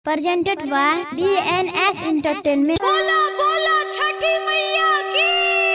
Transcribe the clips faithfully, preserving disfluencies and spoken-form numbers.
presented by D N S Entertainment. बोला बोला छठी मैया की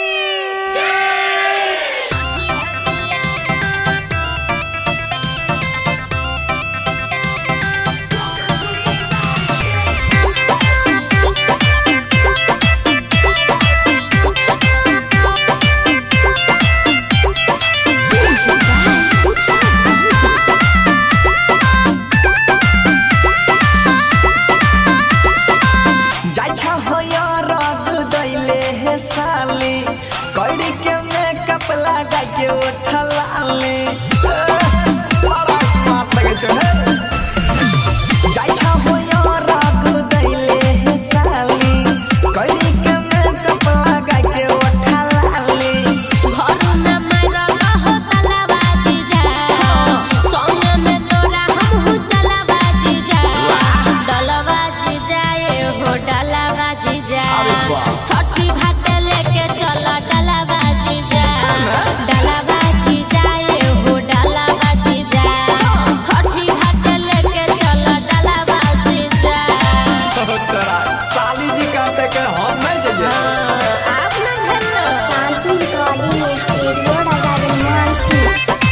साली कड़ी के मेकअप लगा के उठलाली बड़ा स्मार्ट लगे छे जाई छा हो यार रात दैले हे साली कड़ी के मेकअप लगा के उठलाली घर में मारा हो तलवाजी जा संग में तोरा हम हु चलवाजी जा तलवाजी जाए हो डलवाजी जा छठी घाट लेके चला डलवाजी जा डलवाजी जाए हो डलवाजी जा छठी घाट लेके चला डलवाजी जा तोरा साली जी कहते के हम नहीं जे आप ना भेलो Fancy recording studio Ragamansi.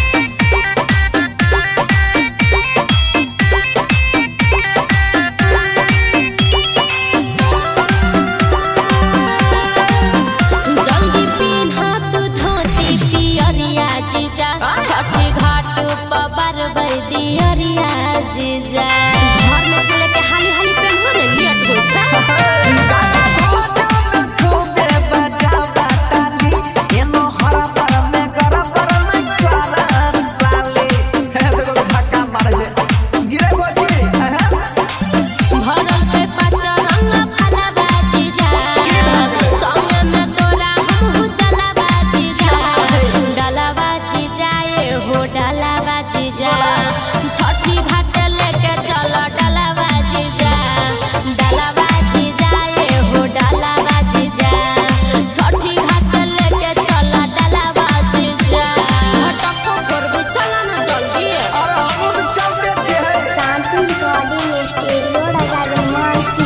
जल्दी पिन्हा तू धोती पियरिया जीजा छठी घाट पर बरबै दियरिया जीजा घर में से लेके हाली हाली पेन्हो ने लेट हो छा खूबे बजावा ताली एनो हरा पर में गरा पर में करा साली हे देखो धक्का मारे जे गिरे बोजी भरल छे पचरंग फलवा जीजा संग में तोरा हम हु चलवा जीजा डलवा जीजा ए हो डलवा जीजा छठी घाट लेके चल डलवा जीजा डलवा जीजा ए हो डलवा जीजा छठी घाट लेके चल डलवा जीजा हटको करबे चल ना जल्दी अरे हम तो चलते छे Fancy recording studio Ragamansi.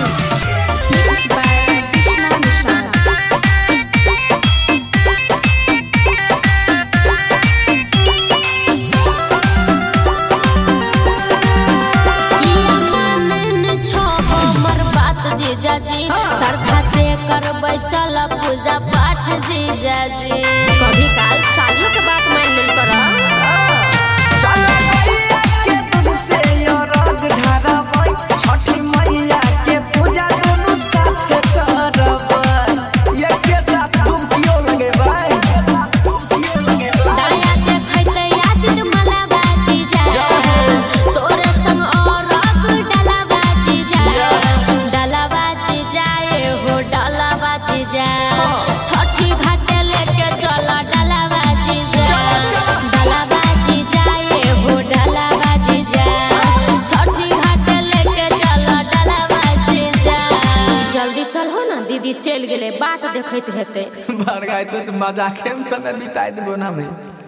जीजा जी श्रद्धा से करबै चल पूजा पाठ जीजा जी कभी काल सालियों के बात मान लेल कर चल मैया के दूध से यो राग ढारबै छठी मैया के पूजा दोनों साथ करबै ये के साथ तुम क्यों लगे भाई दया देखैते याद मलावा जीजा तोरे संग और राग डलावा जीजा डलावा जीजा ए हो डलावा जीजा छठी घाट लेके चल डलावा जीजा डलावा जीजा ए हो डलावा जीजा छठी घाट लेके चल डलावा जीजा जल्दी चल हो ना दीदी चल गेले बाट देखैत हेते भर गए तो मजाके में समय बिताए देबो ना भाई।